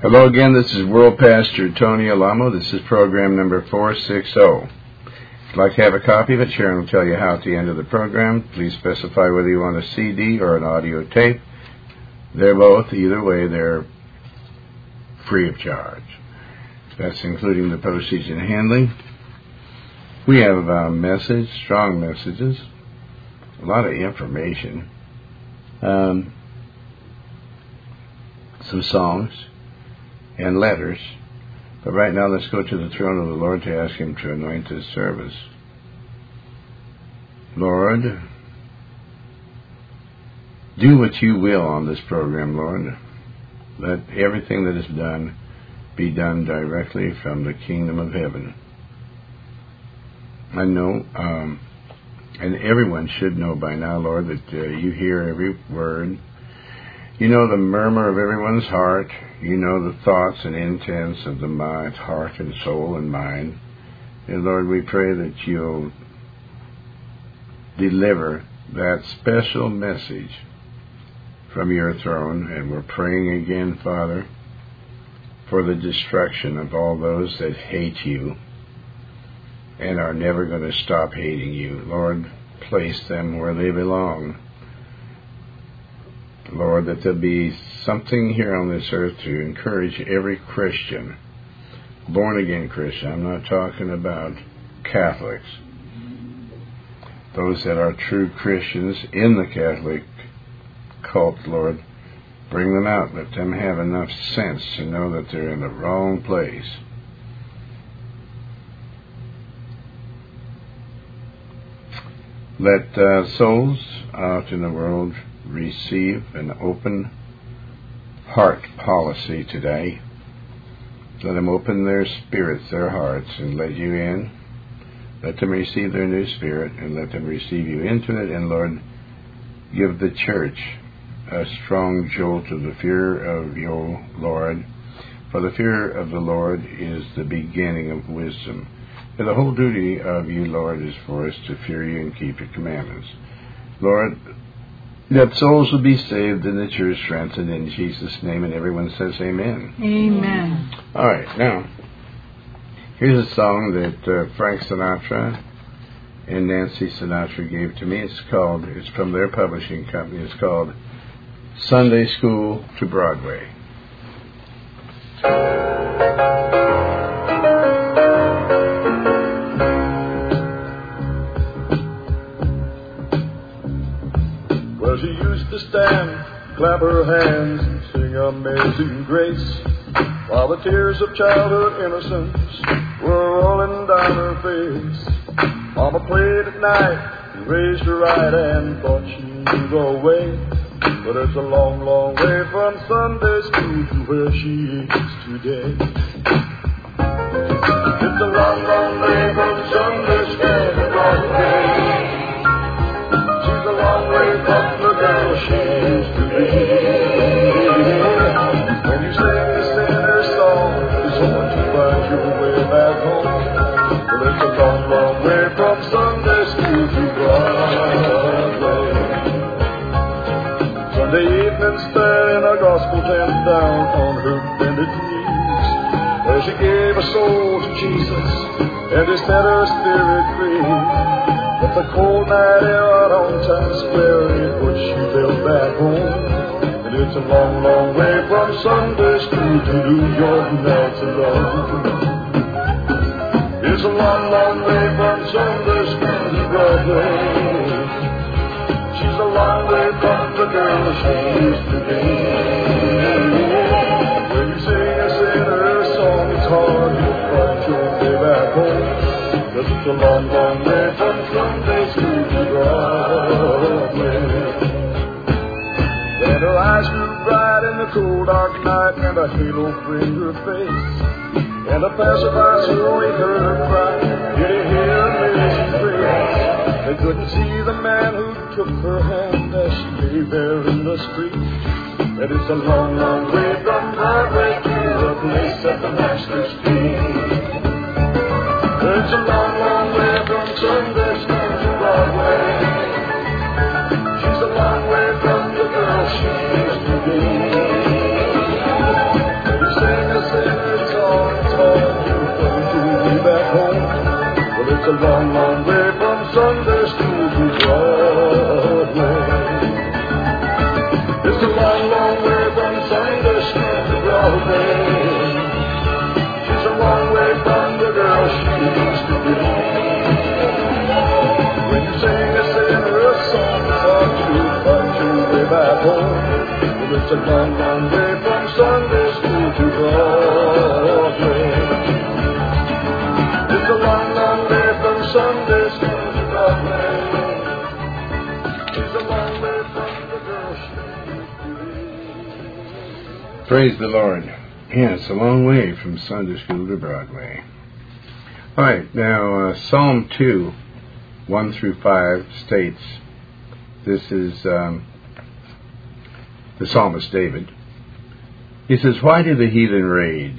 Hello again, this is World Pastor Tony Alamo. This is program number 460. If you'd like to have a copy of it, Sharon will tell you how at the end of the program. Please specify whether you want a CD or an audio tape. They're both, either way, they're free of charge. That's including the postage and handling. We have a message, strong messages, a lot of information, some songs, and letters. But right now, let's go to the throne of the Lord to ask Him to anoint this service. Lord, do what you will on this program, Lord. Let everything that is done be done directly from the kingdom of heaven. I know, and everyone should know by now, Lord, that you hear every word. You know the murmur of everyone's heart. You know the thoughts and intents of the mind, heart and soul and mind. And Lord, we pray that you'll deliver that special message from your throne. And we're praying again, Father, for the destruction of all those that hate you and are never going to stop hating you. Lord, place them where they belong. Lord, that there be something here on this earth to encourage every Christian, born-again Christian. I'm not talking about Catholics. Those that are true Christians in the Catholic cult, Lord, bring them out. Let them have enough sense to know that they're in the wrong place. Let souls out in the world receive an open heart policy today. Let them open their spirits, their hearts, and let you in. Let them receive their new spirit, and let them receive you into it. And Lord, give the church a strong jolt of the fear of your Lord. For the fear of the Lord is the beginning of wisdom. And the whole duty of you, Lord, is for us to fear you and keep your commandments. Lord, that souls will be saved and the church strengthened in Jesus' name, and everyone says amen. Amen. All right, now, here's a song that Frank Sinatra and Nancy Sinatra gave to me. It's from their publishing company. It's called Sunday School to Broadway. She used to stand, clap her hands, and sing Amazing Grace, while the tears of childhood innocence were rolling down her face. Mama played at night and raised her right hand, thought she knew the way, but it's a long, long way from Sunday school to where she is today. It's a long, long way from Sunday school to Broadway. She's a long way from the girl she used to be. When you sing the sinner's song, it's hard to find your way back home. Well, it's a long, long way from Sunday school to Broadway. Sunday evening, standing a gospel tent down on her bended knees, where she gave her soul to Jesus and he set her spirit free. But the cold night air out on Times Square ain't what she felt back home. And it's a long, long way from Sunday school to New York nights alone. It's a long, long way from Sunday school to Broadway. She's a long way from the girl she used to be. When you sing a sinner's song, it's hard to find your way back home. But it's a long, long way from Sunday school to Broadway. Then her eyes grew bright in the cold dark night, and a halo framed her face. And a passerby slowly heard her cry, did he hear amazing grace? They couldn't see the man who took her hand as she lay there in the street. That it's a long, long way from Broadway to the place at the Master's feet. It's a long, long way from Sunday school to Broadway. She's a long way from the girl she used to be. When you say it's a long, long way from Sunday school to Broadway. It's a long, long way from Sunday school to Broadway. She's a long way from the girl she used to be. When you sing a sinner a song, it's hard to find your way back home. Well, it's a long, long way from Sunday school to Broadway. It's a long, long way from Sunday school to Broadway. It's a long way from the girl she used to be. Praise the Lord. Yeah, it's a long way from Sunday school to Broadway. All right, now Psalm 2, 1 through 5 states, this is the psalmist David. He says, "Why do the heathen rage?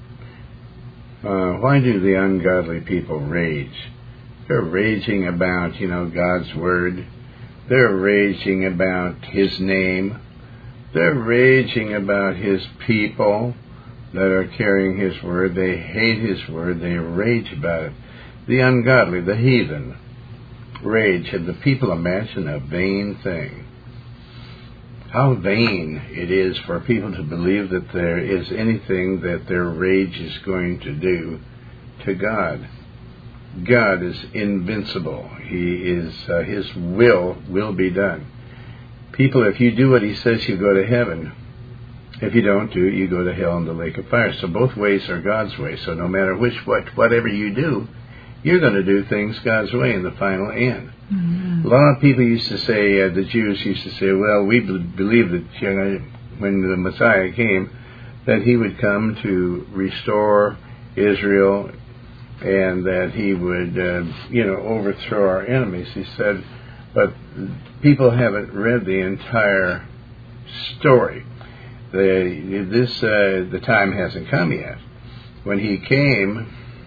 Why do the ungodly people rage?" They're raging about, God's word. They're raging about His name. They're raging about His people that are carrying His word. They hate His word. They rage about it. The ungodly, the heathen, rage. And the people imagine a vain thing. How vain it is for people to believe that there is anything that their rage is going to do to God. God is invincible. He is, His will be done. People, if you do what He says, you go to heaven. If you don't do it, you go to hell in the lake of fire. So both ways are God's way. So no matter whatever you do, you're going to do things God's way in the final end. Mm-hmm. A lot of people used to say, the Jews used to say, well, we believe that when the Messiah came, that He would come to restore Israel and that He would, overthrow our enemies. He said, but people haven't read the entire story. The time hasn't come yet. When He came,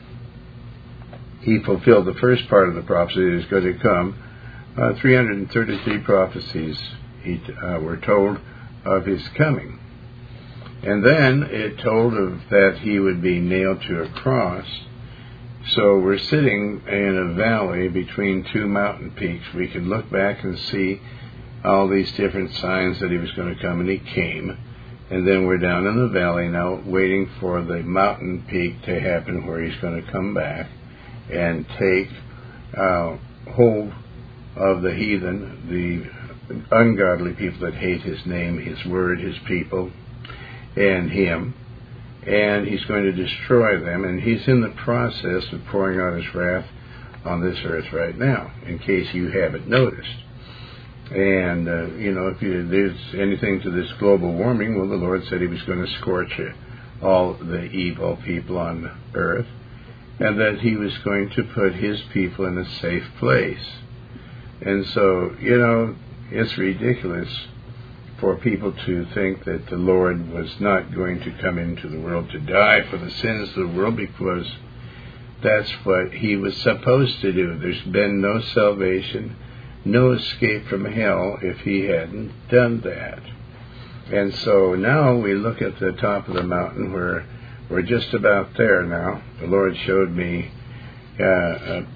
He fulfilled the first part of the prophecy that is going to come. 333 prophecies were told of His coming. And then it told of that He would be nailed to a cross. So we're sitting in a valley between two mountain peaks. We can look back and see all these different signs that He was going to come, and He came. And then we're down in the valley now waiting for the mountain peak to happen where He's going to come back and take hold of the heathen, the ungodly people that hate His name, His word, His people, and Him. And He's going to destroy them. And He's in the process of pouring out His wrath on this earth right now, in case you haven't noticed. And, if there's anything to this global warming, well, the Lord said He was going to scorch all the evil people on earth, and that He was going to put His people in a safe place. And so, it's ridiculous for people to think that the Lord was not going to come into the world to die for the sins of the world, because that's what He was supposed to do. There's been no salvation, no escape from hell if He hadn't done that. And so now we look at the top of the mountain where we're just about there now. The Lord showed me a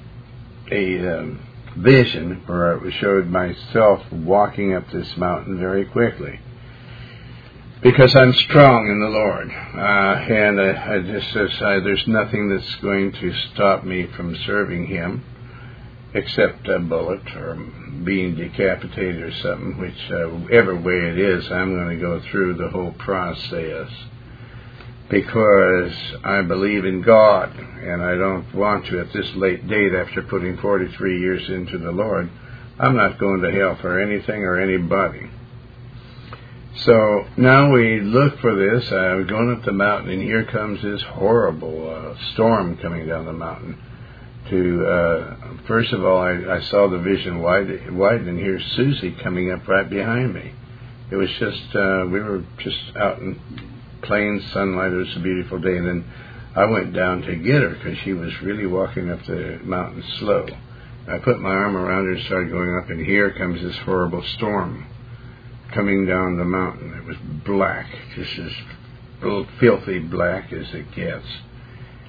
vision where it showed myself walking up this mountain very quickly, because I'm strong in the Lord, and I just says there's nothing that's going to stop me from serving Him except a bullet or being decapitated or something, whichever way it is, I'm going to go through the whole process, because I believe in God, and I don't want to, at this late date, after putting 43 years into the Lord, I'm not going to hell for anything or anybody. So now we look for this. I'm going up the mountain, and here comes this horrible storm coming down the mountain. First of all, I saw the vision widen, and here's Susie coming up right behind me. It was just, we were just out in plain sunlight. It was a beautiful day, and then I went down to get her because she was really walking up the mountain slow. I put my arm around her and started going up, and here comes this horrible storm coming down the mountain. It was black, just as filthy black as it gets.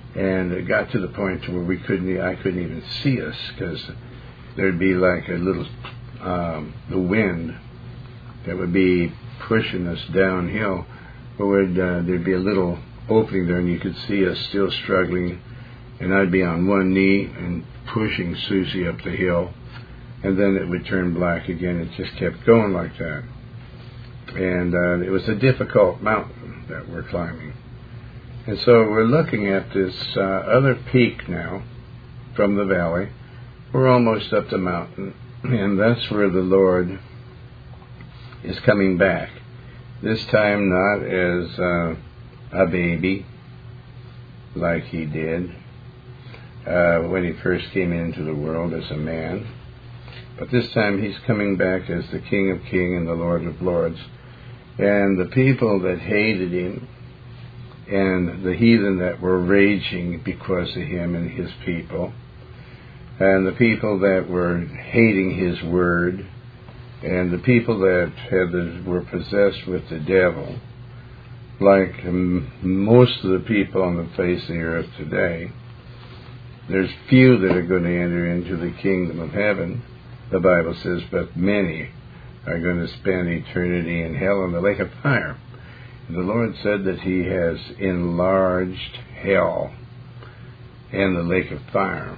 And it got to the point where I couldn't even see us, because there'd be like a little, the wind that would be pushing us downhill, but there'd be a little opening there, and you could see us still struggling, and I'd be on one knee and pushing Susie up the hill, and then it would turn black again. It just kept going like that. And it was a difficult mountain that we're climbing. And so we're looking at this other peak now from the valley. We're almost up the mountain, and that's where the Lord is coming back. This time not as a baby like he did when he first came into the world as a man, but this time he's coming back as the King of Kings and the Lord of Lords. And the people that hated him, and the heathen that were raging because of him and his people, and the people that were hating his word, and the people that were possessed with the devil, like most of the people on the face of the earth today, there's few that are going to enter into the kingdom of heaven, the Bible says, but many are going to spend eternity in hell in the lake of fire. The Lord said that he has enlarged hell and the lake of fire.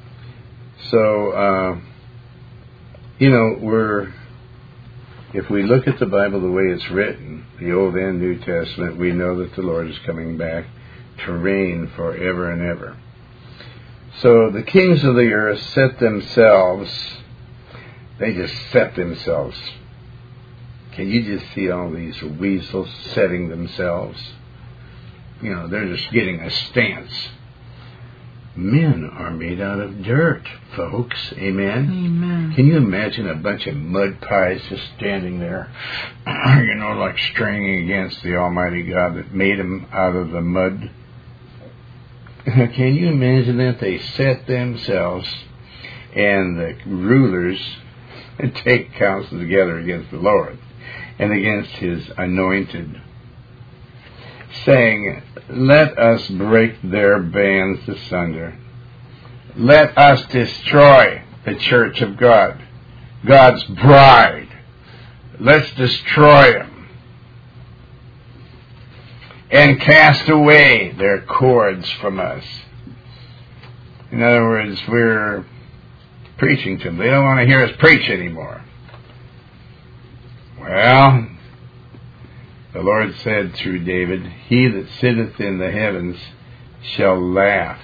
So, if we look at the Bible the way it's written, the Old and New Testament, we know that the Lord is coming back to reign forever and ever. So the kings of the earth they just set themselves. Can you just see all these weasels setting themselves? They're just getting a stance. Men are made out of dirt, folks. Amen? Amen. Can you imagine a bunch of mud pies just standing there, like straining against the Almighty God that made them out of the mud? Can you imagine that? They set themselves, and the rulers take counsel together against the Lord and against his anointed, saying, let us break their bands asunder. Let us destroy the church of God, God's bride. Let's destroy them and cast away their cords from us. In other words, we're preaching to them. They don't want to hear us preach anymore. Well, the Lord said through David, he that sitteth in the heavens shall laugh.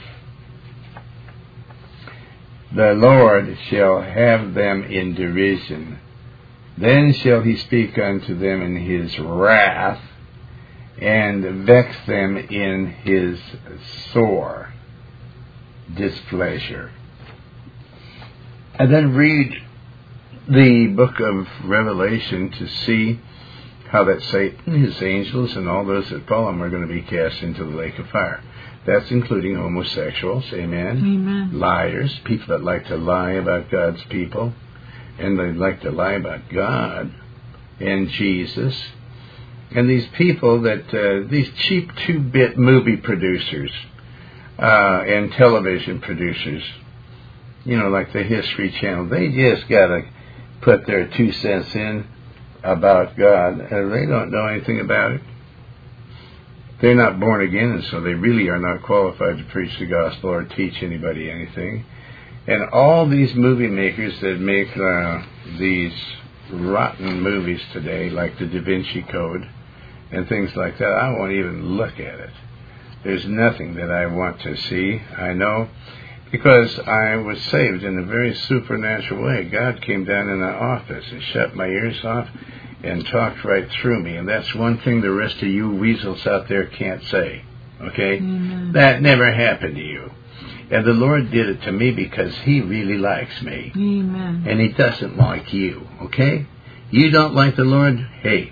The Lord shall have them in derision. Then shall he speak unto them in his wrath, and vex them in his sore displeasure. And then read the book of Revelation to see how that Satan, his angels, and all those that follow him are going to be cast into the lake of fire. That's including homosexuals, amen? Amen. Liars, people that like to lie about God's people, and they like to lie about God and Jesus. And these people that, these cheap 2-bit movie producers and television producers, like the History Channel, they just got to put their 2 cents in about God, and they don't know anything about it. They're not born again, and so they really are not qualified to preach the gospel or teach anybody anything. And all these movie makers that make these rotten movies today, like the Da Vinci Code and things like that, I won't even look at it. There's nothing that I want to see. I know, because I was saved in a very supernatural way. God came down in an office and shut my ears off and talked right through me. And that's one thing the rest of you weasels out there can't say. Okay? Amen. That never happened to you. And the Lord did it to me because he really likes me. Amen. And he doesn't like you. Okay? You don't like the Lord? Hey,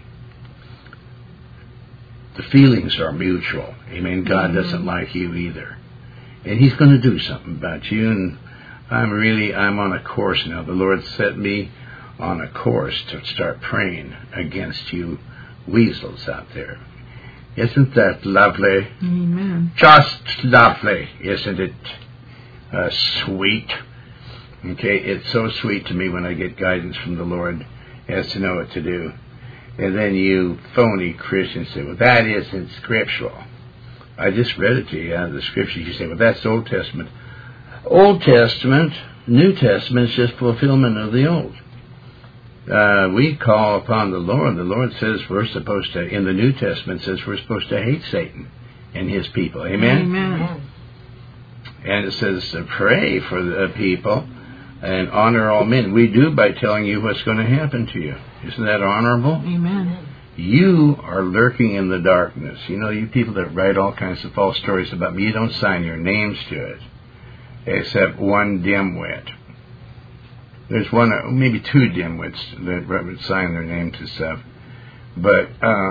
the feelings are mutual. Amen? God doesn't like you either. And he's going to do something about you. And I'm on a course now. The Lord set me on a course to start praying against you weasels out there. Isn't that lovely? Amen. Just lovely, isn't it? Sweet. Okay, it's so sweet to me when I get guidance from the Lord as to know what to do. And then you phony Christians say, well, that isn't scriptural. I just read it to you out of the scriptures. You say, well, that's Old Testament. Old Testament, New Testament is just fulfillment of the Old. We call upon the Lord. The Lord says we're supposed to, in the New Testament, says we're supposed to hate Satan and his people. Amen? Amen. And it says to pray for the people and honor all men. We do by telling you what's going to happen to you. Isn't that honorable? Amen. You are lurking in the darkness. You know, you people that write all kinds of false stories about me, you don't sign your names to it, except one dimwit. There's one, maybe two dimwits that would sign their name to stuff. But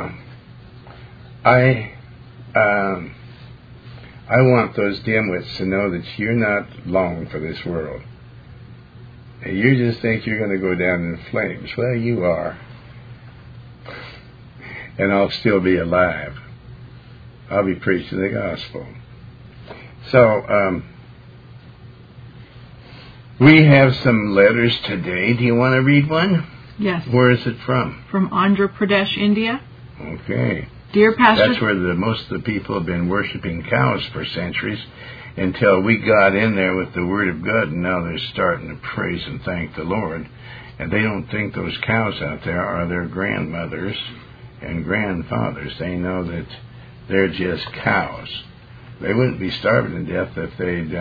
I want those dimwits to know that you're not long for this world. You just think you're going to go down in flames. Well, you are. And I'll still be alive. I'll be preaching the gospel. So, we have some letters today. Do you want to read one? Yes. Where is it from? From Andhra Pradesh, India. Okay. Dear Pastor... That's where most of the people have been worshiping cows for centuries until we got in there with the Word of God, and now they're starting to praise and thank the Lord. And they don't think those cows out there are their grandmothers and grandfathers. They know that they're just cows. They wouldn't be starving to death if they'd,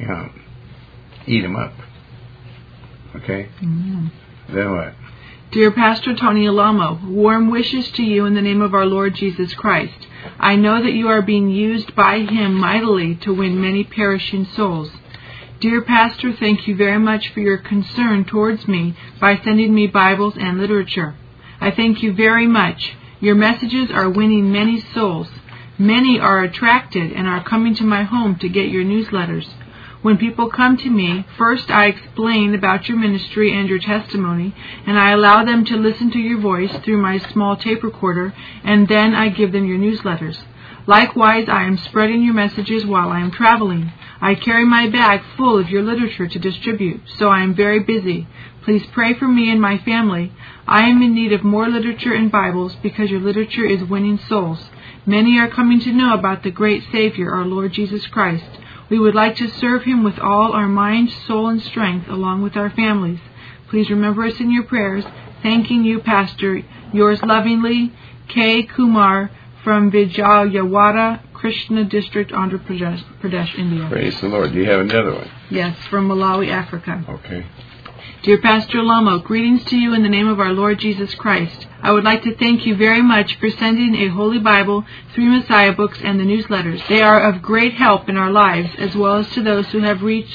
eat them up. Okay? Mm-hmm. Then what? Dear Pastor Tony Alamo, warm wishes to you in the name of our Lord Jesus Christ. I know that you are being used by Him mightily to win many perishing souls. Dear Pastor, thank you very much for your concern towards me by sending me Bibles and literature. I thank you very much. Your messages are winning many souls. Many are attracted and are coming to my home to get your newsletters. When people come to me, first I explain about your ministry and your testimony, and I allow them to listen to your voice through my small tape recorder, and then I give them your newsletters. Likewise, I am spreading your messages while I am traveling. I carry my bag full of your literature to distribute, so I am very busy. Please pray for me and my family. I am in need of more literature and Bibles because your literature is winning souls. Many are coming to know about the great Savior, our Lord Jesus Christ. We would like to serve Him with all our mind, soul, and strength, along with our families. Please remember us in your prayers. Thanking you, Pastor. Yours lovingly, K. Kumar from Vijayawada, Krishna District, Andhra Pradesh, India. Praise the Lord. Do you have another one? Yes, from Malawi, Africa. Okay. Dear Pastor Lamo, greetings to you in the name of our Lord Jesus Christ. I would like to thank you very much for sending a Holy Bible, 3 Messiah books, and the newsletters. They are of great help in our lives, as well as to those who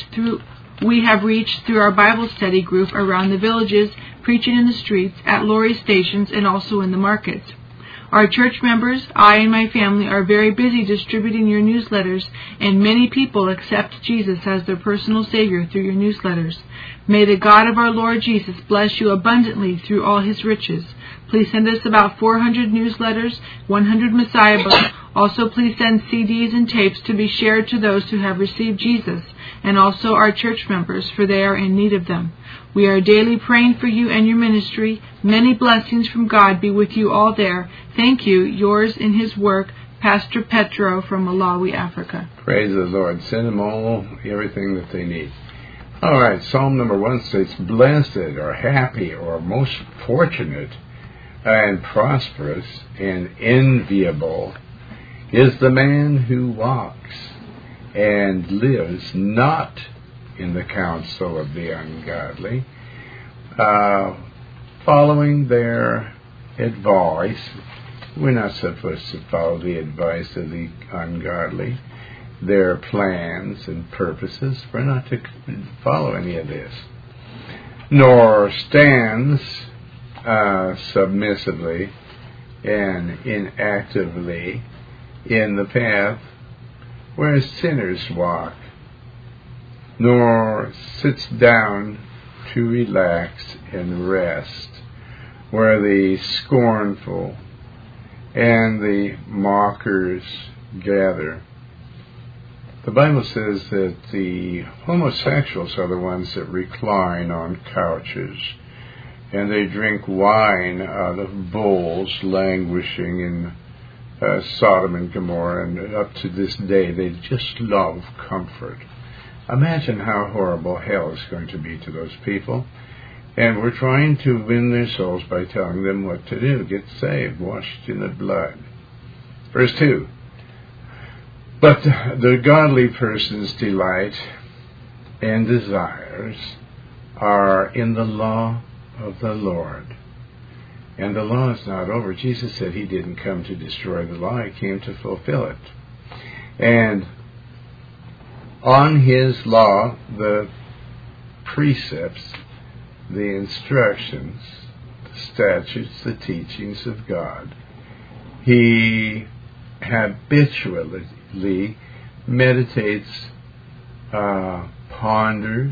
we have reached through our Bible study group around the villages, preaching in the streets, at lorry stations, and also in the markets. Our church members, I and my family, are very busy distributing your newsletters, and many people accept Jesus as their personal Savior through your newsletters. May the God of our Lord Jesus bless you abundantly through all His riches. Please send us about 400 newsletters, 100 Messiah books. Also, please send CDs and tapes to be shared to those who have received Jesus, and also our church members, for they are in need of them. We are daily praying for you and your ministry. Many blessings from God be with you all there. Thank you. Yours in His work, Pastor Petro from Malawi, Africa. Praise the Lord. Send them all everything that they need. All right, Psalm number 1 states, blessed or happy or most fortunate and prosperous and enviable is the man who walks and lives not in the counsel of the ungodly, following their advice. We're not supposed to follow the advice of the ungodly, their plans and purposes. We're not to follow any of this. Nor stands submissively and inactively in the path where sinners walk, nor sits down to relax and rest where the scornful and the mockers gather. The Bible says that the homosexuals are the ones that recline on couches, and they drink wine out of bowls, languishing in Sodom and Gomorrah, and up to this day they just love comfort. Imagine how horrible hell is going to be to those people. And we're trying to win their souls by telling them what to do. Get saved, washed in the blood. Verse 2. But the godly person's delight and desires are in the law of the Lord. And the law is not over. Jesus said he didn't come to destroy the law. He came to fulfill it. And on his law, the precepts, the instructions, the statutes, the teachings of God, he habitually meditates, ponders,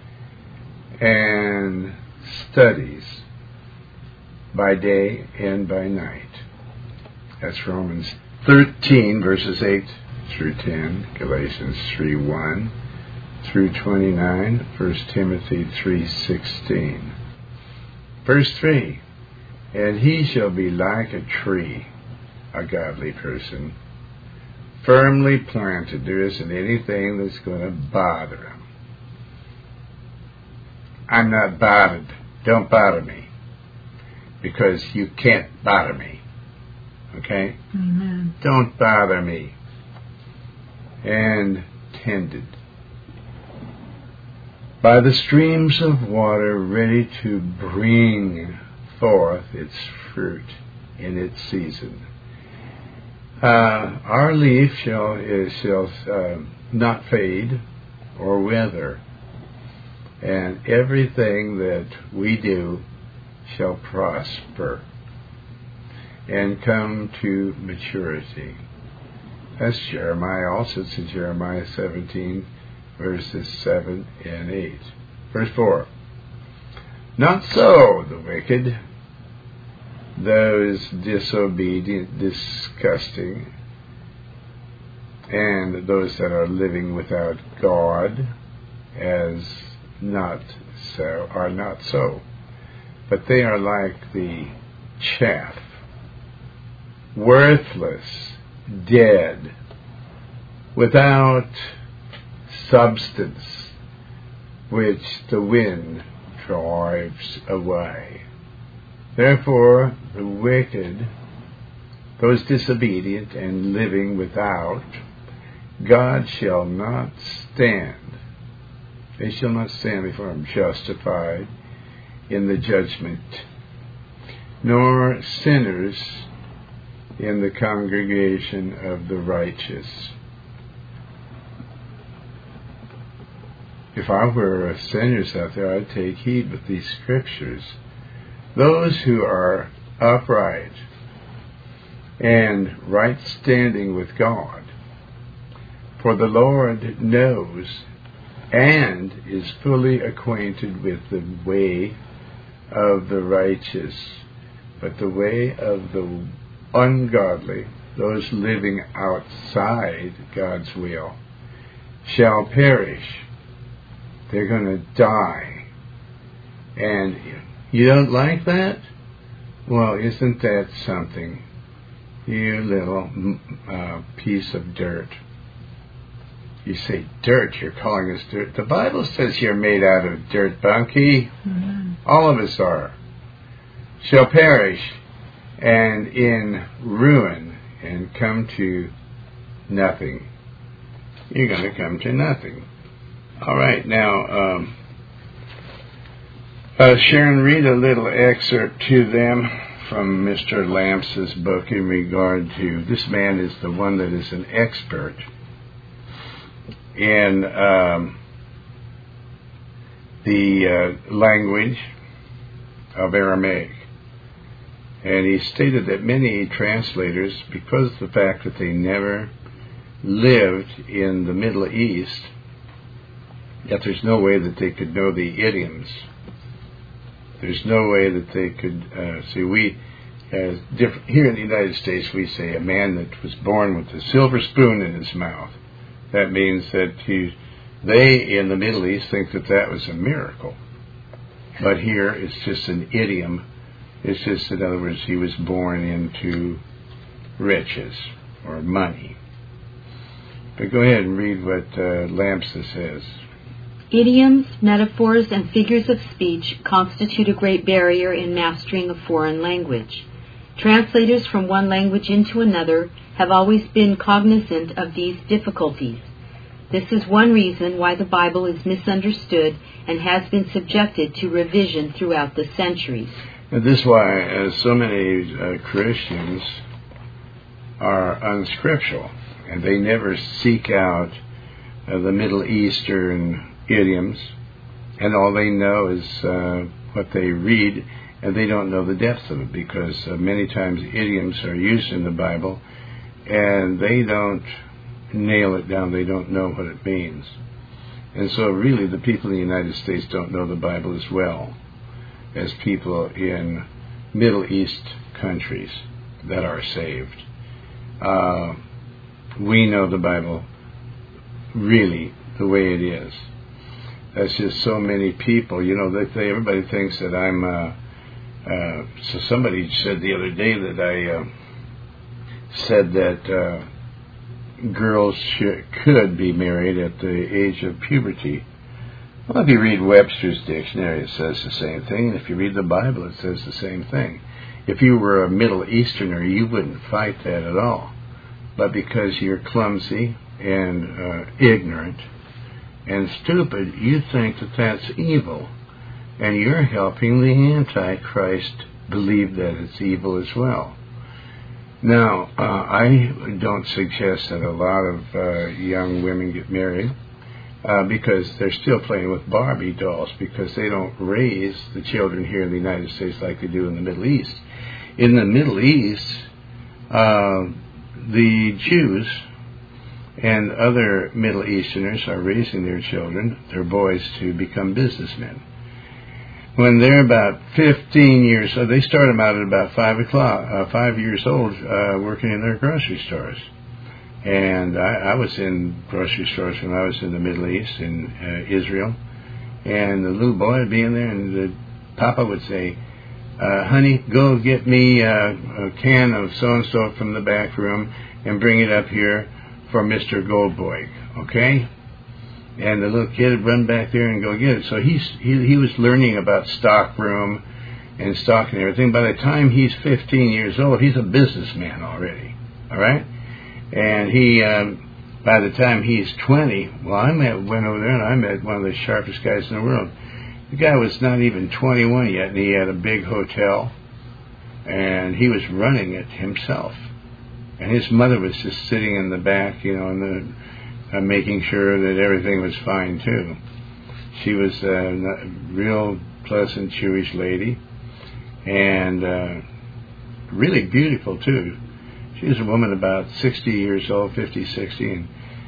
and studies by day and by night. That's Romans 13, verses 8 through 10, Galatians 3:1 through 29, 1 Timothy 3:16. Verse 3, and he shall be like a tree, a godly person, firmly planted. There isn't anything that's going to bother him. I'm not bothered. Don't bother me. Because you can't bother me. Okay? Amen. Don't bother me. And tended by the streams of water, ready to bring forth its fruit in its season. Our leaf shall not fade or wither, and everything that we do shall prosper and come to maturity. That's Jeremiah, also it's in Jeremiah 17, verses 7 and 8. Verse 4. Not so the wicked, those disobedient, disgusting, and those that are living without God are not so. But they are like the chaff, worthless, dead, without substance, which the wind drives away. Therefore, the wicked, those disobedient and living without, God shall not stand. They shall not stand before him justified in the judgment, nor sinners in the congregation of the righteous. If I were sinners out there, I'd take heed with these scriptures. Those who are upright and right standing with God, for the Lord knows and is fully acquainted with the way of the righteous, but the way of the ungodly, those living outside God's will, shall perish. They're going to die. And you don't like that? Well, isn't that something? You little piece of dirt. You say, dirt, you're calling us dirt. The Bible says you're made out of dirt, Bunky. Mm-hmm. All of us are. Shall perish and in ruin and come to nothing. You're going to come to nothing. All right, now, Sharon, read a little excerpt to them from Mr. Lamps' book in regard to, this man is the one that is an expert in the language of Aramaic. And he stated that many translators, because of the fact that they never lived in the Middle East, yet there's no way that they could know the idioms. There's no way that they could, Here in the United States, we say a man that was born with a silver spoon in his mouth. That means that they in the Middle East think that was a miracle. But here it's just an idiom. It's just, in other words, he was born into riches or money. But go ahead and read what Lamsa says. Idioms, metaphors, and figures of speech constitute a great barrier in mastering a foreign language. Translators from one language into another have always been cognizant of these difficulties. This is one reason why the Bible is misunderstood and has been subjected to revision throughout the centuries. And this is why so many Christians are unscriptural, and they never seek out the Middle Eastern idioms, and all they know is what they read, and they don't know the depth of it, because many times idioms are used in the Bible, and they don't nail it down. They don't know what it means. And so really the people in the United States don't know the Bible as well as people in Middle East countries that are saved. We know the Bible really the way it is. That's just so many people, everybody thinks that I'm, so somebody said the other day that I said that girls could be married at the age of puberty. Well, if you read Webster's dictionary, it says the same thing. And if you read the Bible, it says the same thing. If you were a Middle Easterner, you wouldn't fight that at all. But because you're clumsy and ignorant and stupid, you think that that's evil. And you're helping the Antichrist believe that it's evil as well. Now, I don't suggest that a lot of young women get married because they're still playing with Barbie dolls, because they don't raise the children here in the United States like they do in the Middle East. In the Middle East, the Jews and other Middle Easterners are raising their children, their boys, to become businessmen. When they're about 15 years old, they start them out at about 5 years old, working in their grocery stores. And I was in grocery stores when I was in the Middle East, in Israel. And the little boy would be in there, and the papa would say, honey, go get me a can of so-and-so from the back room and bring it up here for Mr. Goldboy, okay? And the little kid would run back there and go get it. So he was learning about stock room and stock and everything. By the time he's 15 years old, he's a businessman already, all right? And he, by the time he's 20, well, went over there and I met one of the sharpest guys in the world. The guy was not even 21 yet, and he had a big hotel, and he was running it himself. And his mother was just sitting in the back, and making sure that everything was fine, too. She was a real pleasant Jewish lady, and really beautiful, too. She was a woman about 60 years old, 50, 60, and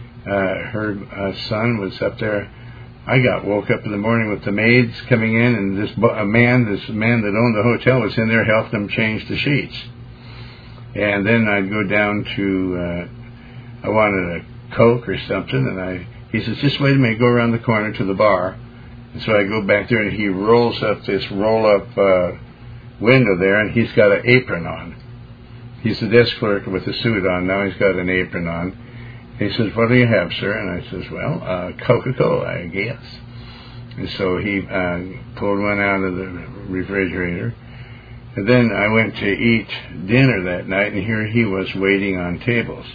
her son was up there. I woke up in the morning with the maids coming in, and this man that owned the hotel was in there helping them change the sheets. And then I'd go down to, I wanted a Coke or something, and he says, just wait a minute, go around the corner to the bar. And so I go back there, and he rolls up this roll-up window there, and he's got an apron on. He's the desk clerk with a suit on. Now he's got an apron on. He says, what do you have, sir? And I says, well, Coca-Cola, I guess. And so he pulled one out of the refrigerator. And then I went to eat dinner that night, and here he was waiting on tables.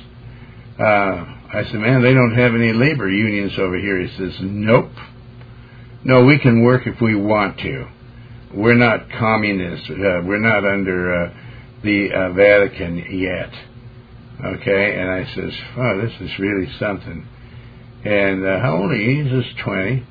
I said, man, they don't have any labor unions over here. He says, nope. No, we can work if we want to. We're not communists. We're not under the Vatican yet. Okay, and I says, oh, this is really something. And how old are you? He says, 20.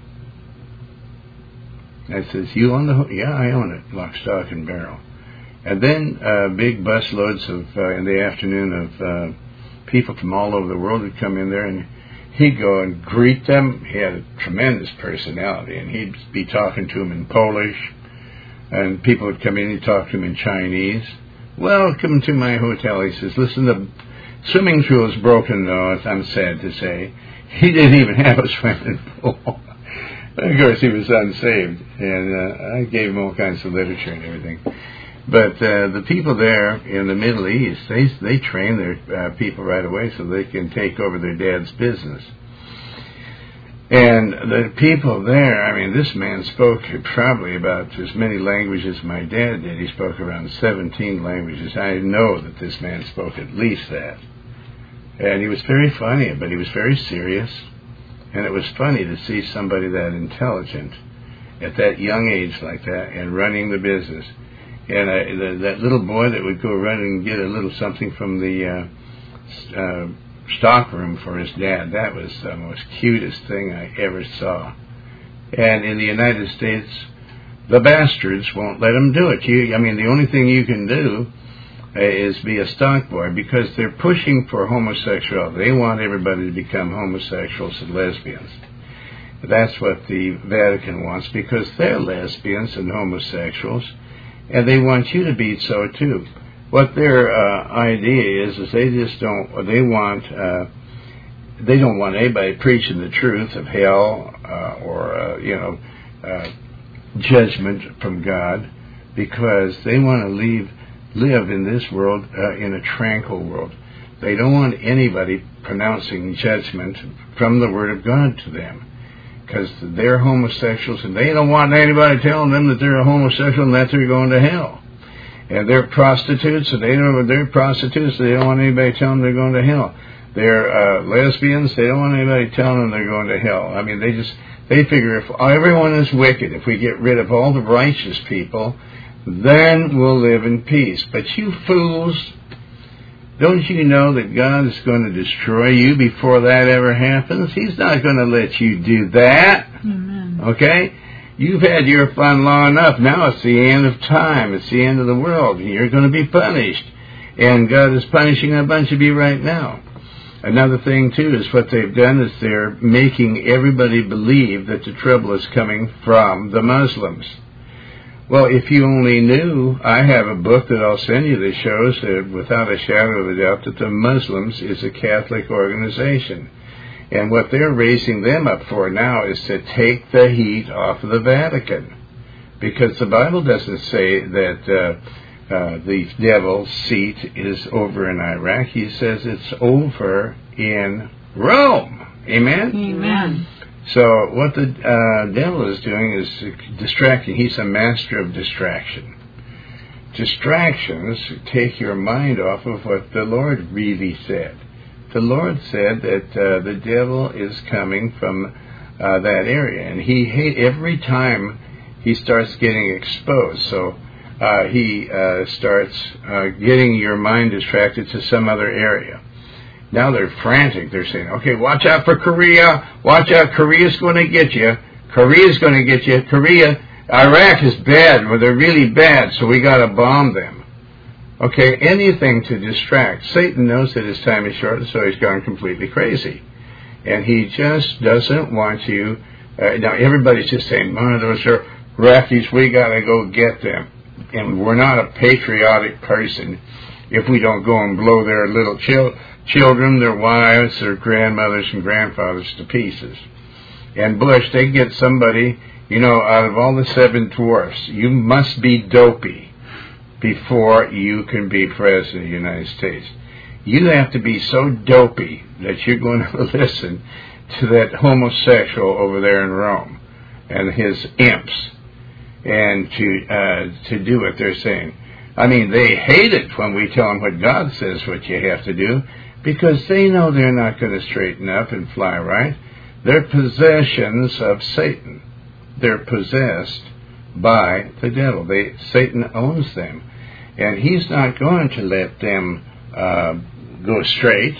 I says, you own the hotel? Yeah, I own it, lock, stock, and barrel. And then big bus loads of, in the afternoon, of people from all over the world would come in there, and he'd go and greet them. He had a tremendous personality, and he'd be talking to them in Polish, and people would come in and he'd talk to them in Chinese. welcome to my hotel. He says, listen, the swimming pool is broken, though, I'm sad to say. He didn't even have a swimming pool. Of course, he was unsaved, and I gave him all kinds of literature and everything. But the people there in the Middle East, they train their people right away so they can take over their dad's business. And the people there, I mean, this man spoke probably about as many languages as my dad did. He spoke around 17 languages. I know that this man spoke at least that. And he was very funny, but he was very serious. And it was funny to see somebody that intelligent at that young age like that and running the business. And that little boy that would go run and get a little something from the stockroom for his dad, that was the most cutest thing I ever saw. And in the United States, the bastards won't let him do it. The only thing you can do is be a stock boy, because they're pushing for homosexuality. They want everybody to become homosexuals and lesbians. That's what the Vatican wants, because they're lesbians and homosexuals, and they want you to be so too. What their idea is they don't want anybody preaching the truth of hell or judgment from God, because they want to live in this world in a tranquil world. They don't want anybody pronouncing judgment from the Word of God to them, because they're homosexuals, and they don't want anybody telling them that they're a homosexual and that they're going to hell. And they're prostitutes, and they're prostitutes. They don't want anybody telling them they're going to hell. They're lesbians. They don't want anybody telling them they're going to hell. I mean, they figure if everyone is wicked, if we get rid of all the righteous people, then we'll live in peace. But you fools, don't you know that God is going to destroy you before that ever happens? He's not going to let you do that. Amen. Okay? You've had your fun long enough. Now it's the end of time. It's the end of the world. You're going to be punished. And God is punishing a bunch of you right now. Another thing, too, is what they've done is they're making everybody believe that the trouble is coming from the Muslims. Well, if you only knew, I have a book that I'll send you that shows that without a shadow of a doubt that the Muslims is a Catholic organization. And what they're raising them up for now is to take the heat off of the Vatican. Because the Bible doesn't say that the devil's seat is over in Iraq. He says it's over in Rome. Amen? Amen. So what the devil is doing is distracting. He's a master of distraction. Distractions take your mind off of what the Lord really said. The Lord said that the devil is coming from that area, and he hates every time he starts getting exposed. So he starts getting your mind distracted to some other area. Now they're frantic. They're saying, okay, watch out for Korea. Watch out, Korea's going to get you. Korea's going to get you. Iraq is bad. Well, they're really bad, so we got to bomb them. Okay, anything to distract. Satan knows that his time is short, so he's gone completely crazy. And he just doesn't want you. Now, everybody's just saying, those are refugees, we got to go get them. And we're not a patriotic person if we don't go and blow their little children, their wives, their grandmothers and grandfathers to pieces. And Bush, they get somebody, out of all the 7 dwarfs, you must be dopey before you can be president of the United States. You have to be so dopey that you're going to listen to that homosexual over there in Rome and his imps, and to do what they're saying. I mean, they hate it when we tell them what God says what you have to do, because they know they're not going to straighten up and fly right. They're possessions of Satan. They're possessed by the devil. Satan owns them. And he's not going to let them go straight.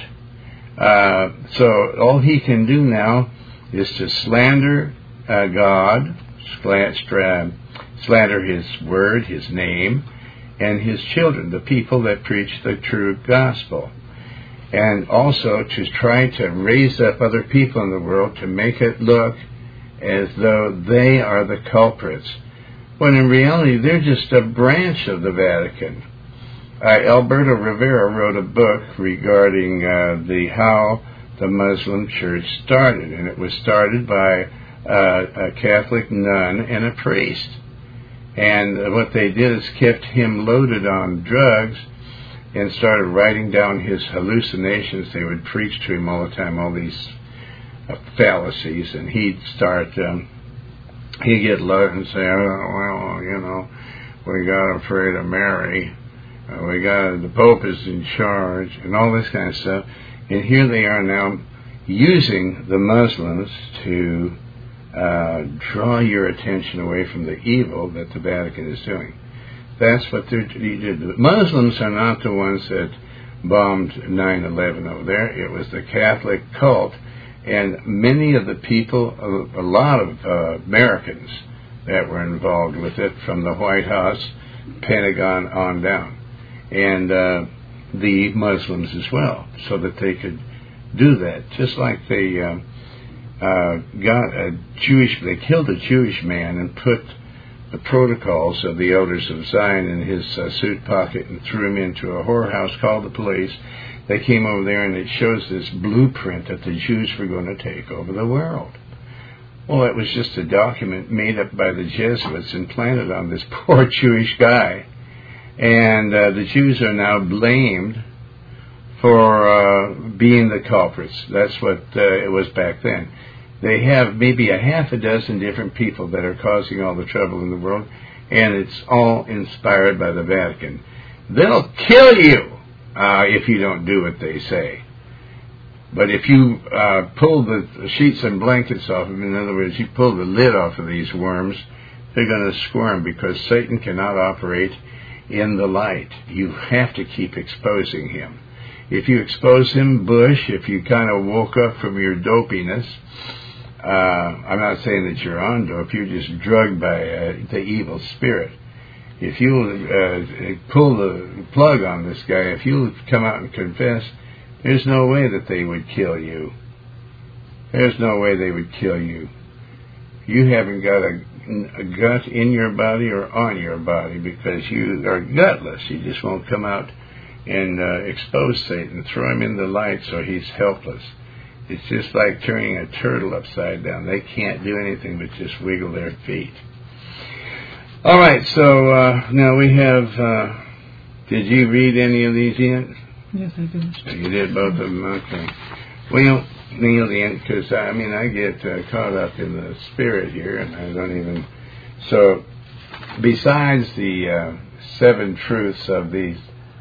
So all he can do now is to slander God, slander His Word, His name, and His children, the people that preach the true gospel. And also to try to raise up other people in the world to make it look as though they are the culprits, when in reality they're just a branch of the Vatican. Alberto Rivera wrote a book regarding how the Muslim church started, and it was started by a Catholic nun and a priest. And what they did is kept him loaded on drugs and started writing down his hallucinations. They would preach to him all the time, all these fallacies, and he'd get loaded and say, oh, well, we got afraid of Mary, the Pope is in charge, and all this kind of stuff. And here they are now using the Muslims to draw your attention away from the evil that the Vatican is doing. That's what they're doing. Muslims are not the ones that bombed 9/11 over there. It was the Catholic cult, and many of the people, a lot of Americans that were involved with it, from the White House, Pentagon on down, and the Muslims as well, so that they could do that. Just like they they killed a Jewish man and put the protocols of the Elders of Zion in his suit pocket and threw him into a whorehouse, called the police. They came over there, and it shows this blueprint that the Jews were going to take over the world. Well, it was just a document made up by the Jesuits and planted on this poor Jewish guy. And the Jews are now blamed for being the culprits. That's what it was back then. They have maybe a half a dozen different people that are causing all the trouble in the world, and it's all inspired by the Vatican. They'll kill you if you don't do what they say. But if you pull the sheets and blankets off them, in other words, you pull the lid off of these worms, they're going to squirm, because Satan cannot operate in the light. You have to keep exposing him. If you expose him, Bush, if you kind of woke up from your dopiness, I'm not saying that you're on dope, you're just drugged by the evil spirit. If you pull the plug on this guy, if you come out and confess, there's no way that they would kill you. There's no way they would kill you. You haven't got a gut in your body or on your body, because you are gutless. You just won't come out and expose Satan, throw him in the light so he's helpless. It's just like turning a turtle upside down. They can't do anything but just wiggle their feet. All right, so now we have... did you read any of these yet? Yes, I did. So you did both of them? Okay. Well, Neil, because, I get caught up in the spirit here, and I don't even... So, besides the 7 truths of these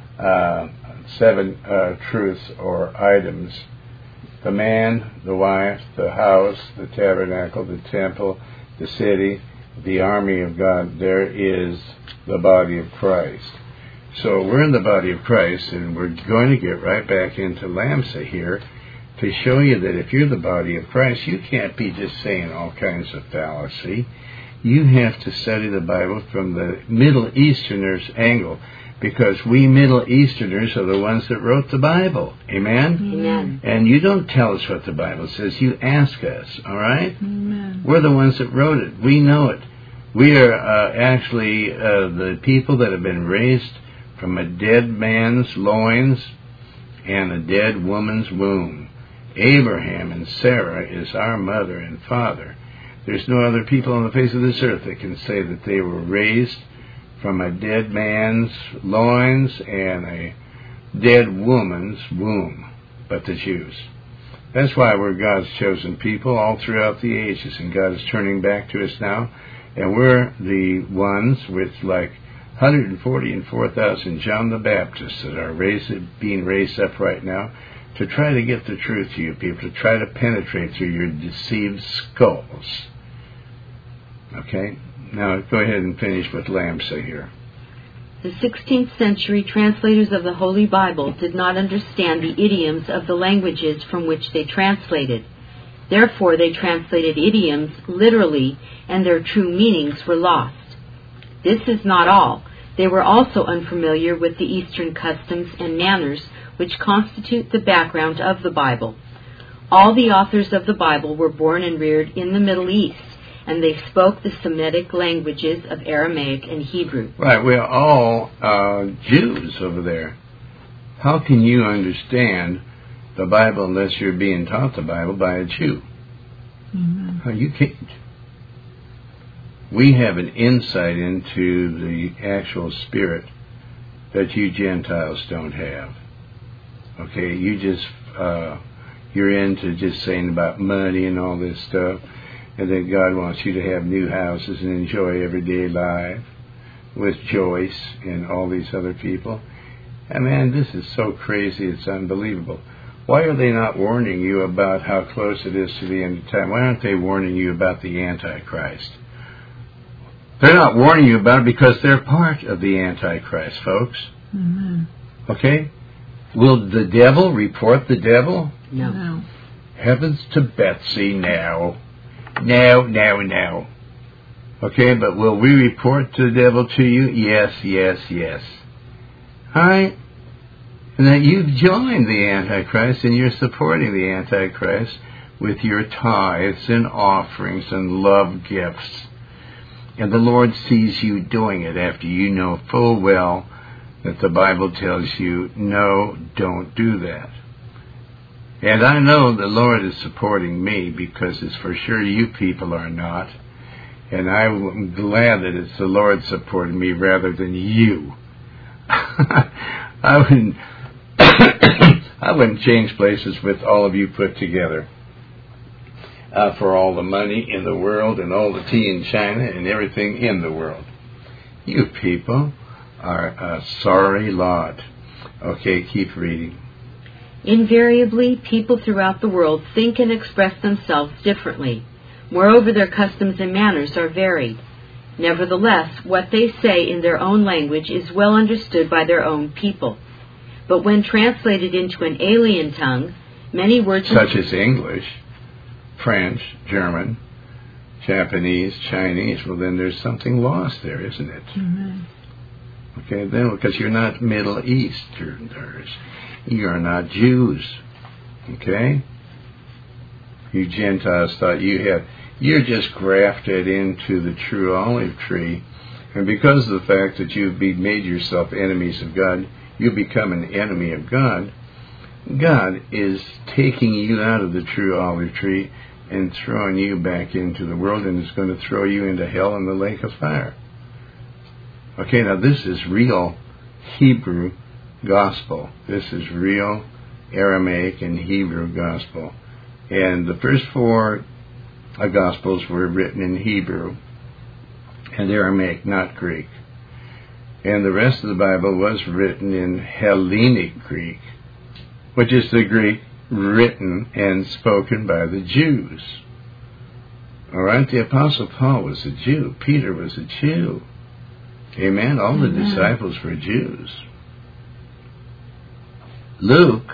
7 truths or items, the man, the wife, the house, the tabernacle, the temple, the city, the army of God, there is the body of Christ. So we're in the body of Christ, and we're going to get right back into Lamsa here to show you that if you're the body of Christ, you can't be just saying all kinds of fallacy. You have to study the Bible from the Middle Easterners' angle, because we Middle Easterners are the ones that wrote the Bible. Amen? Amen. And you don't tell us what the Bible says. You ask us, all right? Amen. We're the ones that wrote it. We know it. We are actually the people that have been raised from a dead man's loins and a dead woman's womb. Abraham and Sarah is our mother and father. There's no other people on the face of this earth that can say that they were raised from a dead man's loins and a dead woman's womb, but the Jews. That's why we're God's chosen people all throughout the ages, and God is turning back to us now, and we're the ones with like 144,000 John the Baptist that are being raised up right now to try to get the truth to you people, to try to penetrate through your deceived skulls. Okay? Now, go ahead and finish with Lamsa here. The 16th century translators of the Holy Bible did not understand the idioms of the languages from which they translated. Therefore, they translated idioms literally, and their true meanings were lost. This is not all. They were also unfamiliar with the Eastern customs and manners which constitute the background of the Bible. All the authors of the Bible were born and reared in the Middle East, and they spoke the Semitic languages of Aramaic and Hebrew. Right, we're all Jews over there. How can you understand the Bible unless you're being taught the Bible by a Jew? Amen. You can't. We have an insight into the actual spirit that you Gentiles don't have. Okay, you just, you're into just saying about money and all this stuff, and then God wants you to have new houses and enjoy everyday life with Joyce and all these other people. And man, this is so crazy, it's unbelievable. Why are they not warning you about how close it is to the end of time? Why aren't they warning you about the Antichrist? They're not warning you about it because they're part of the Antichrist, folks. Amen. Okay? Will the devil report the devil? No. Heavens to Betsy now. Now. Okay, but will we report the devil to you? Yes. Alright? And that you've joined the Antichrist and you're supporting the Antichrist with your tithes and offerings and love gifts. And the Lord sees you doing it after you know full well that the Bible tells you, no, don't do that. And I know the Lord is supporting me because it's for sure you people are not. And I'm glad that it's the Lord supporting me rather than you. I wouldn't change places with all of you put together. For all the money in the world and all the tea in China and everything in the world. You people are a sorry lot. Okay, keep reading. Invariably, people throughout the world think and express themselves differently. Moreover, their customs and manners are varied. Nevertheless, what they say in their own language is well understood by their own people. But when translated into an alien tongue, many words... Such as English, French, German, Japanese, Chinese, well then there's something lost there, isn't it? Amen. Okay, then because you're not Middle Easterners. You're not Jews. Okay? You Gentiles thought you're just grafted into the true olive tree. And because of the fact that you've made yourself enemies of God, you become an enemy of God. God is taking you out of the true olive tree and throwing you back into the world, and is going to throw you into hell and the lake of fire. Okay, now this is real Hebrew gospel. This is real Aramaic and Hebrew gospel. And the first four Gospels were written in Hebrew and Aramaic, not Greek. And the rest of the Bible was written in Hellenic Greek, which is the Greek written and spoken by the Jews. All right, the Apostle Paul was a Jew. Peter was a Jew. Amen. All the disciples were Jews. Luke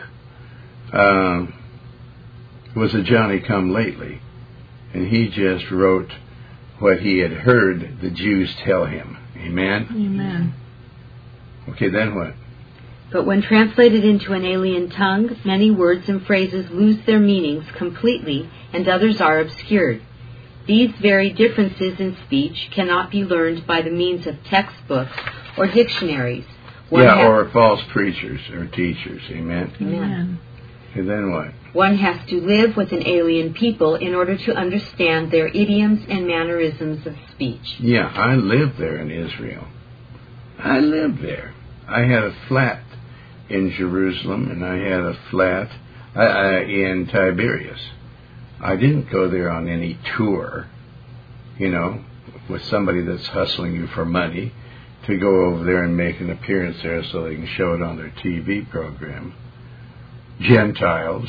was a Johnny-come-lately, and he just wrote what he had heard the Jews tell him. Amen? Amen. Okay, then what? But when translated into an alien tongue, many words and phrases lose their meanings completely, and others are obscured. These very differences in speech cannot be learned by the means of textbooks or dictionaries. Or false preachers or teachers. Amen? Amen. And then what? One has to live with an alien people in order to understand their idioms and mannerisms of speech. Yeah, I lived there in Israel. I lived there. I had a flat in Jerusalem, and I had a flat in Tiberias. I didn't go there on any tour, with somebody that's hustling you for money to go over there and make an appearance there so they can show it on their TV program. Gentiles.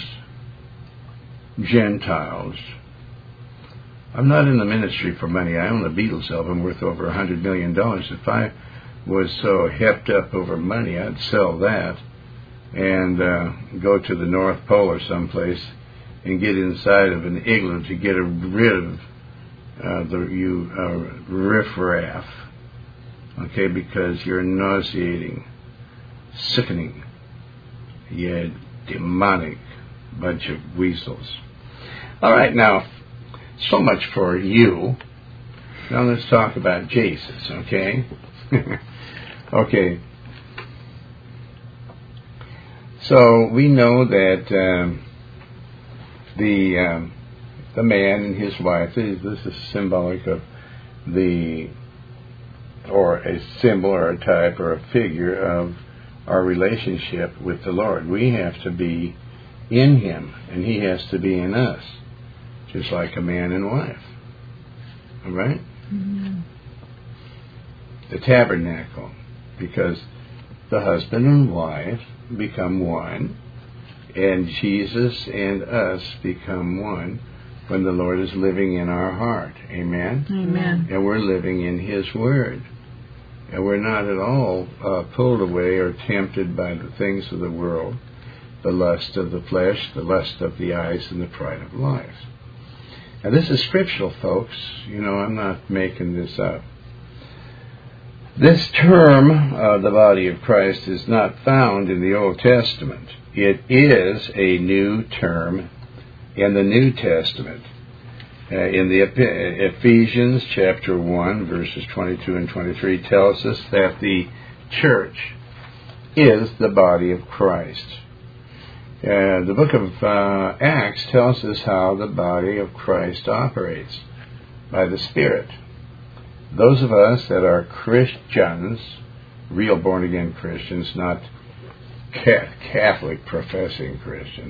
I'm not in the ministry for money. I own a Beatles album worth over $100 million. If I was so hepped up over money, I'd sell that and go to the North Pole or someplace and get inside of an igloo to get rid of the riffraff. Okay, because you're nauseating, sickening, you demonic bunch of weasels. All right, now, so much for you. Now let's talk about Jesus, okay? Okay. So we know that the man and his wife, this is symbolic of or a symbol or a type or a figure of our relationship with the Lord. We have to be in Him, and He has to be in us, just like a man and wife. All right? Mm-hmm. The tabernacle, because the husband and wife become one, and Jesus and us become one when the Lord is living in our heart. Amen? Amen. And we're living in His Word. And we're not at all pulled away or tempted by the things of the world, the lust of the flesh, the lust of the eyes, and the pride of life. Now this is scriptural, folks. You know, I'm not making this up. This term, the body of Christ, is not found in the Old Testament. It is a new term in the New Testament. In the Ephesians chapter 1, verses 22 and 23 tells us that the church is the body of Christ. The book of Acts tells us how the body of Christ operates, by the Spirit. Those of us that are Christians, real born-again Christians, not Catholic professing Christians,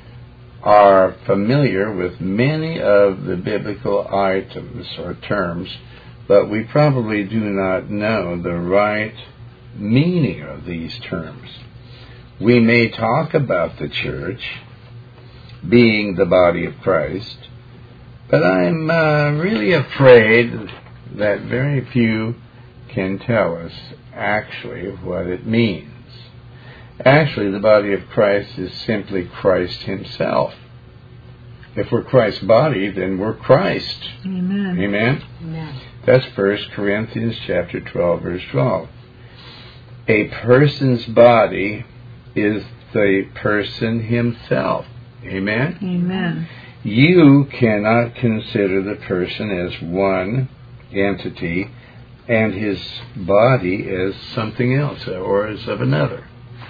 are familiar with many of the biblical items or terms, but we probably do not know the right meaning of these terms. We may talk about the church being the body of Christ, but I'm really afraid that very few can tell us actually what it means. Actually, the body of Christ is simply Christ Himself. If we're Christ's body, then we're Christ. Amen. Amen? Amen. That's 1 Corinthians chapter 12, verse 12. A person's body is the person himself. Amen? Amen. You cannot consider the person as one entity and his body as something else or as of another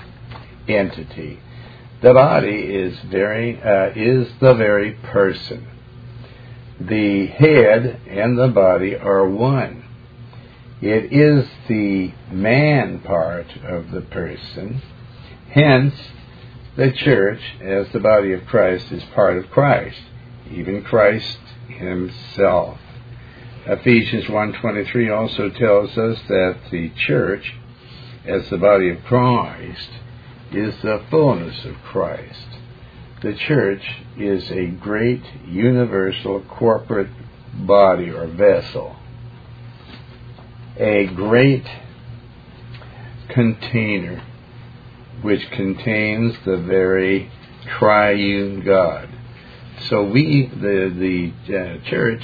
entity. The body is the very person. The head and the body are one. It is the man part of the person. Hence, the church, as the body of Christ, is part of Christ, even Christ Himself. Ephesians 1:23 also tells us that the church, as the body of Christ, is the fullness of Christ. The church is a great universal corporate body or vessel, a great container which contains the very triune God. So we, the church,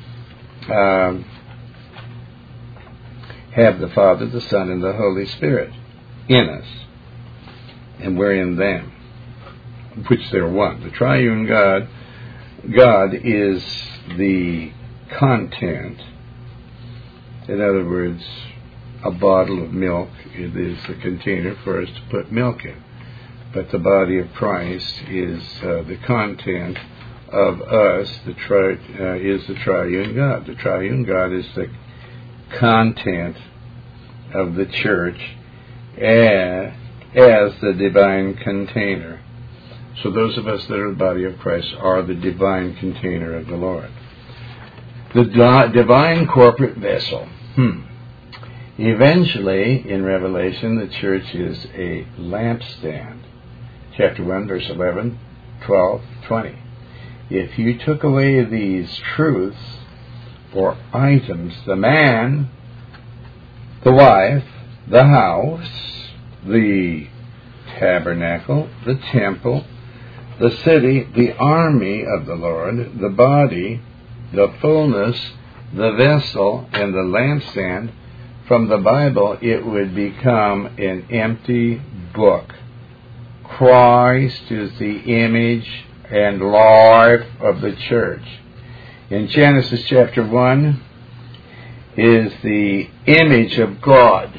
have the Father, the Son, and the Holy Spirit in us. And we're in them, which they're one. The triune God is the content. In other words, a bottle of milk, it is the container for us to put milk in. But the body of Christ is the content of us, is the triune God. The triune God is the content of the church as the divine container. So those of us that are the body of Christ are the divine container of the Lord. The divine corporate vessel. Eventually, in Revelation, the church is a lampstand. Chapter 1, verse 11, 12, 20. If you took away these truths or items, the man, the wife, the house, the tabernacle, the temple, the city, the army of the Lord, the body, the fullness, the vessel, and the lampstand, from the Bible, it would become an empty book. Christ is the image and life of the church. In Genesis chapter 1, is the image of God.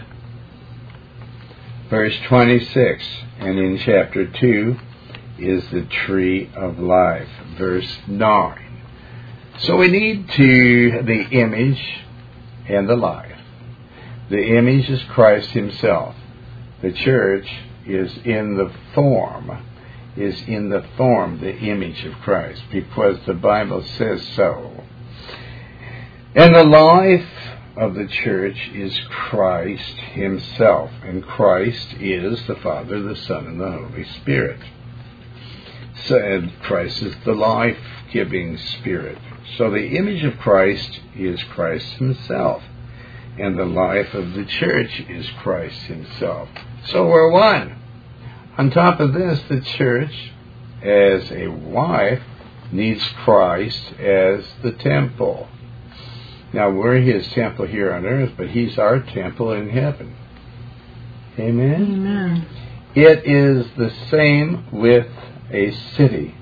Verse 26, and in chapter 2 is the tree of life. Verse 9. So we need the image and the life. The image is Christ himself. The church is in the form, the image of Christ, because the Bible says so. And the life of the church is Christ himself, and Christ is the Father, the Son, and the Holy Spirit. So, and Christ is the life-giving Spirit. So the image of Christ is Christ himself, and the life of the church is Christ himself. So we're one. On top of this, the church, as a wife, needs Christ as the temple. Now, we're his temple here on earth, but he's our temple in heaven. Amen? Amen. It is the same with a city.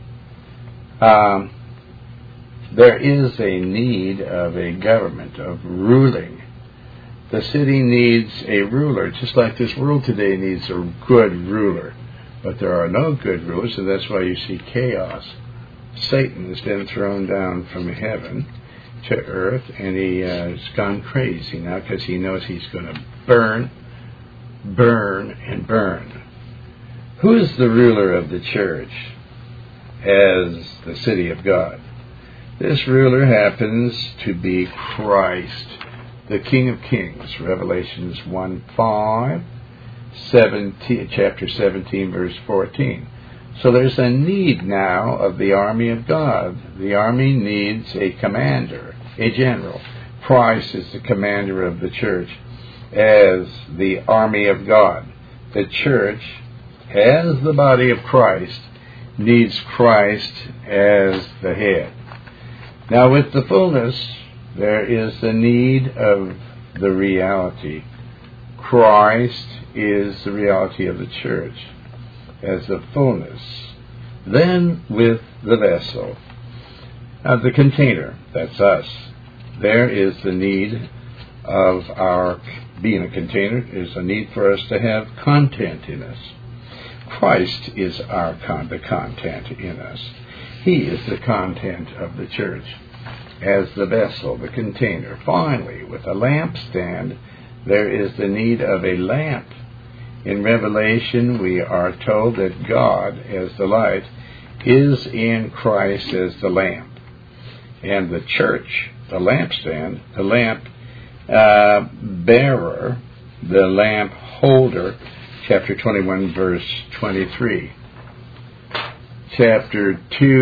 There is a need of a government, of ruling. The city needs a ruler, just like this world today needs a good ruler. But there are no good rulers, and that's why you see chaos. Satan has been thrown down from heaven to earth, and he has gone crazy now because he knows he's going to burn, and burn. Who is the ruler of the church as the city of God? This ruler happens to be Christ, the King of Kings. Revelations 1:5, chapter 17, verse 14. So there's a need now of the army of God. The army needs a commander, a general. Christ is the commander of the church as the army of God. The church, as the body of Christ, needs Christ as the head. Now with the fullness, there is the need of the reality. Christ is the reality of the church as the fullness. Then with the vessel, the container, that's us. There is the need of our being a container. There's a need for us to have content in us. Christ is the content in us. He is the content of the church as the vessel, the container. Finally, with a lampstand, there is the need of a lamp. In Revelation, we are told that God, as the light, is in Christ as the lamp. And the church, the lampstand, the lamp bearer, the lamp holder, chapter 21, verse 23. Chapter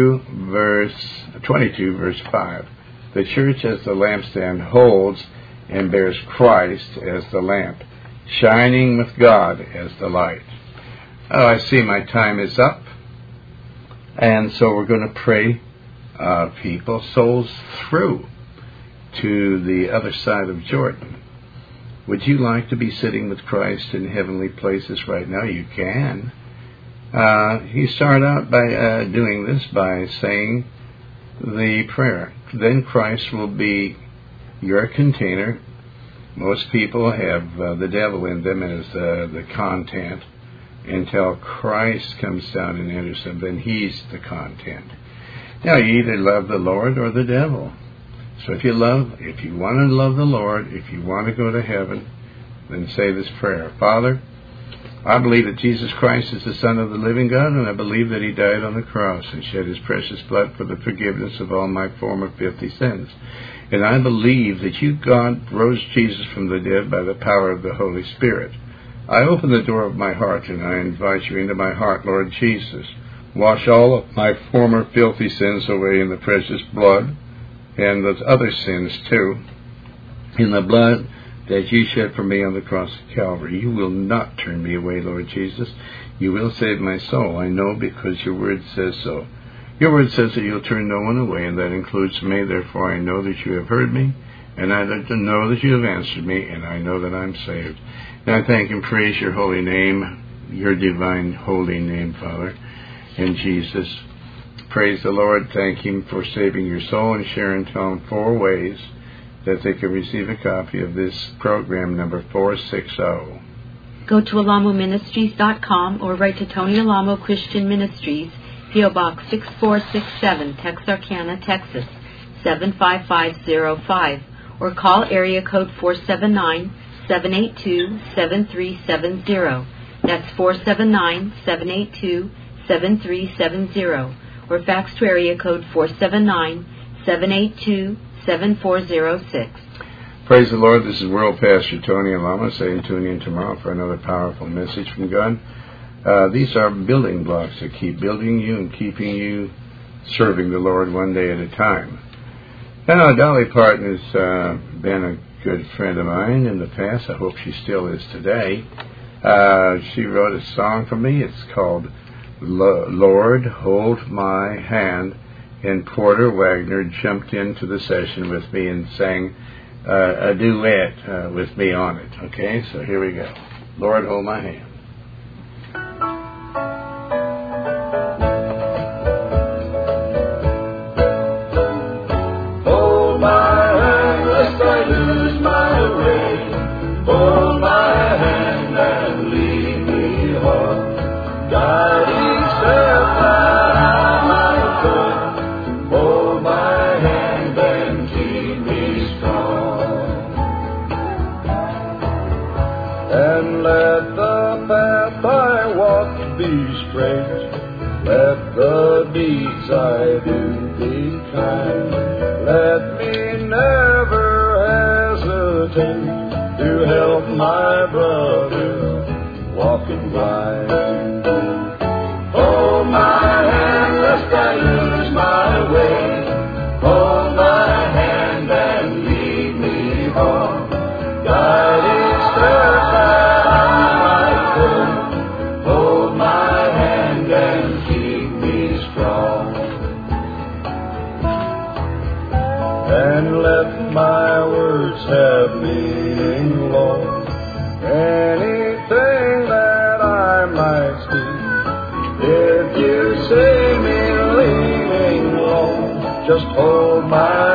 22, verse 5. The church as the lampstand holds and bears Christ as the lamp, shining with God as the light. Oh, I see my time is up. And so we're going to pray people, souls through to the other side of Jordan. Would you like to be sitting with Christ in heavenly places right now? You can. You start out by doing this by saying the prayer. Then Christ will be your container. Most people have the devil in them as the content until Christ comes down and enters them. Then he's the content. Now, you either love the Lord or the devil. So if you want to love the Lord, if you want to go to heaven, then say this prayer. Father, I believe that Jesus Christ is the Son of the living God, and I believe that he died on the cross and shed his precious blood for the forgiveness of all my former filthy sins. And I believe that you, God, rose Jesus from the dead by the power of the Holy Spirit. I open the door of my heart, and I invite you into my heart, Lord Jesus. Wash all of my former filthy sins away in the precious blood, and the other sins too, in the blood that you shed for me on the cross of Calvary. You will not turn me away, Lord Jesus. You will save my soul. I know, because your word says so. Your word says that you'll turn no one away, and that includes me. Therefore I know that you have heard me, and I know that you have answered me, and I know that I'm saved. And I thank and praise your holy name, your divine holy name, Father, in Jesus. Praise the Lord. Thank him for saving your soul, and Sharon, tell him 4 ways that they can receive a copy of this program number 460. Go to alamoministries.com or write to Tony Alamo Christian Ministries, P.O. Box 6467, Texarkana, Texas, 75505, or call area code 479-782-7370. That's 479-782-7370, or fax to area code 479-782-7406. Praise the Lord. This is World Pastor Tony Alamo saying tune in tomorrow for another powerful message from God. These are building blocks that keep building you and keeping you serving the Lord one day at a time. Now, Dolly Parton has been a good friend of mine in the past. I hope she still is today. She wrote a song for me. It's called Lord, Hold My Hand. And Porter Wagner jumped into the session with me and sang a duet with me on it. Okay, so here we go. Lord, hold my hand. Hold my hand lest I lose my way. Hold my hand and lead me home. Guide each step that I might go. Hold my hand and keep me strong. And let the path I walk be straight. Let the deeds I do be kind. Let me never hesitate to help my brother walking blind. Hold my hand lest I lose my way. Hold my hand and lead me home. Guide each step that I might go. Hold my hand and keep me strong. And let my words have meaning, Lord. Anything that I might speak, if you see me leaning, Lord, just hold my